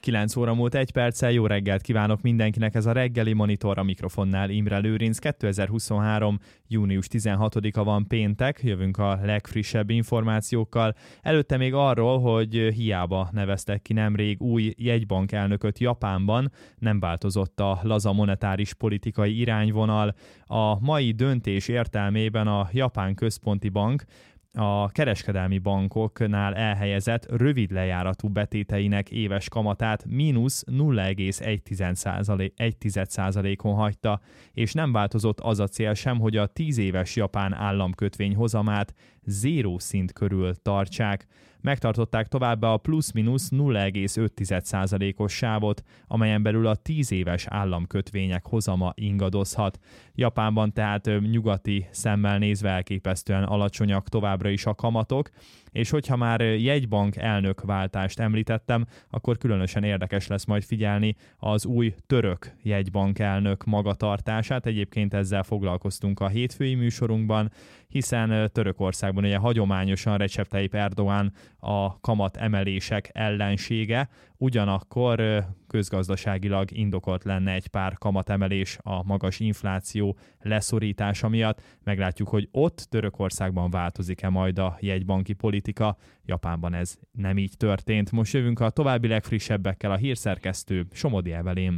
9 óra múlt 1 perccel, jó reggelt kívánok mindenkinek, ez a reggeli Monitor, a mikrofonnál Imre Lőrinc. 2023. június 16-a van péntek, jövünk a legfrissebb információkkal. Előtte még arról, hogy hiába neveztek ki nemrég új jegybank elnököt Japánban, nem változott a laza monetáris politikai irányvonal. A mai döntés értelmében a Japán Központi Bank a kereskedelmi bankoknál elhelyezett rövid lejáratú betéteinek éves kamatát mínusz 0,1%-on hagyta, és nem változott az a cél sem, hogy a 10 éves japán államkötvény hozamát zéró szint körül tartsák. Megtartották továbbá a plusz-minusz 0,5%-os sávot, amelyen belül a 10 éves államkötvények hozama ingadozhat. Japánban tehát nyugati szemmel nézve elképesztően alacsonyak továbbra is a kamatok, és hogyha már jegybank elnökváltást említettem, akkor különösen érdekes lesz majd figyelni az új török jegybank elnök magatartását. Egyébként ezzel foglalkoztunk a hétfői műsorunkban, hiszen Törökországban ugye hagyományosan Recep Tayyip Erdoğan a kamat emelések ellensége, ugyanakkor közgazdaságilag indokolt lenne egy pár kamatemelés a magas infláció leszorítása miatt. Meglátjuk, hogy ott Törökországban változik-e majd a jegybanki politika. Japánban ez nem így történt. Most jövünk a további legfrissebbekkel, a hírszerkesztő Somodi Evelyn.